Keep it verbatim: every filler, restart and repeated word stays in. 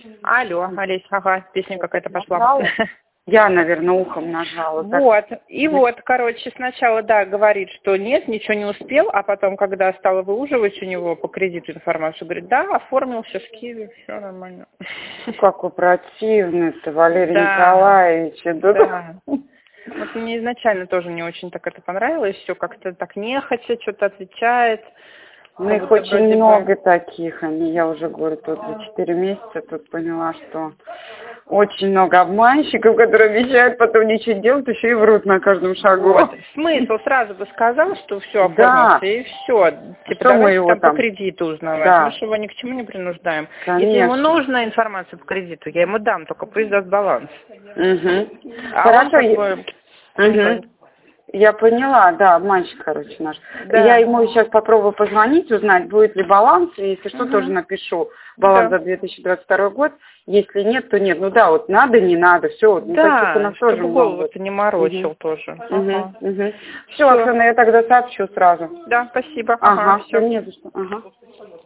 Алло, Олесь, ага, песня какая-то пошла. Нажала? Я, наверное, ухом нажала. Вот, и вот, короче, сначала, да, говорит, что нет, ничего не успел, а потом, когда стала выуживать у него по кредиту информацию, говорит, да, оформил все в Киеве, все нормально. Какой противный-то, Валерий Да. Николаевич. Да. Да. Вот мне изначально тоже не очень так это понравилось, все как-то так нехотя, что-то отвечает. Ну, их очень много бы... таких, они, я уже говорю, тут за четыре месяца тут поняла, что очень много обманщиков, которые обещают, потом ничего делать, еще и врут на каждом шагу. Вот. Смысл сразу бы сказал, что все оформился, да. И все. Типа, что давайте мы его там, там по кредиту узнавать. Да. Мы же его ни к чему не принуждаем. Конечно. Если ему нужна информация по кредиту, я ему дам, только пусть даст баланс. Угу. А Хорошо. он, как бы... угу. Я поняла, да, обманщик, короче, наш. Да. Я ему сейчас попробую позвонить, узнать, будет ли баланс, и если что, угу. тоже напишу баланс да. за две тысячи двадцать второй год. Если нет, то нет. Ну да, вот надо, не надо, все. Вот, да, ну, чтобы тоже голову-то не морочил угу. тоже. Угу. Ага. Угу. Все, все, Оксана, я тогда сообщу сразу. Да, спасибо. Ага, ага все, не за что. Ага.